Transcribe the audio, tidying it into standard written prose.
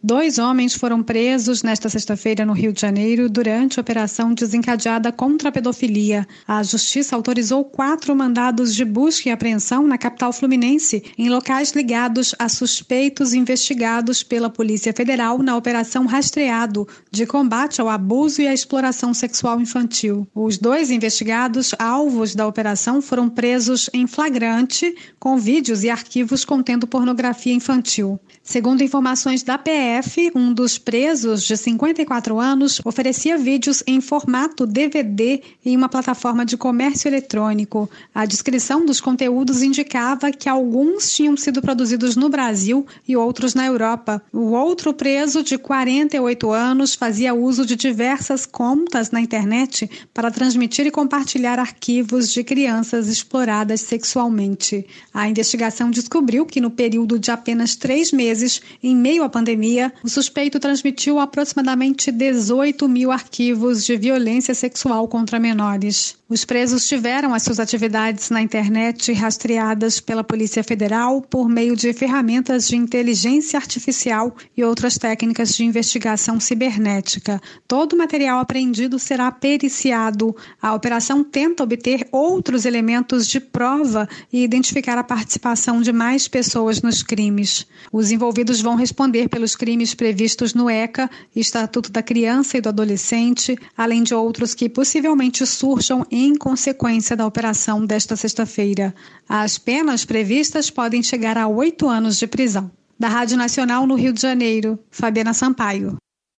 2 homens foram presos nesta sexta-feira no Rio de Janeiro durante a operação desencadeada contra a pedofilia. A Justiça autorizou 4 mandados de busca e apreensão na capital fluminense, em locais ligados a suspeitos investigados pela Polícia Federal na Operação Rastreado, de combate ao abuso e à exploração sexual infantil. Os 2 investigados, alvos da operação, foram presos em flagrante, com vídeos e arquivos contendo pornografia infantil. Segundo informações da PF, um dos presos, de 54 anos, oferecia vídeos em formato DVD em uma plataforma de comércio eletrônico. A descrição dos conteúdos indicava que alguns tinham sido produzidos no Brasil e outros na Europa. O outro preso, de 48 anos, fazia uso de diversas contas na internet para transmitir e compartilhar arquivos de crianças exploradas sexualmente. A investigação descobriu que no período de apenas 3 meses, em meio à pandemia, o suspeito transmitiu aproximadamente 18 mil arquivos de violência sexual contra menores. Os presos tiveram as suas atividades na internet rastreadas pela Polícia Federal por meio de ferramentas de inteligência artificial e outras técnicas de investigação cibernética. Todo o material apreendido será periciado. A operação tenta obter outros elementos de prova e identificar a participação de mais pessoas nos crimes. Os envolvidos vão responder pelos crimes previstos no ECA, Estatuto da Criança e do Adolescente, além de outros que possivelmente surjam em consequência da operação desta sexta-feira. As penas previstas podem chegar a 8 anos de prisão. Da Rádio Nacional no Rio de Janeiro, Fabiana Sampaio.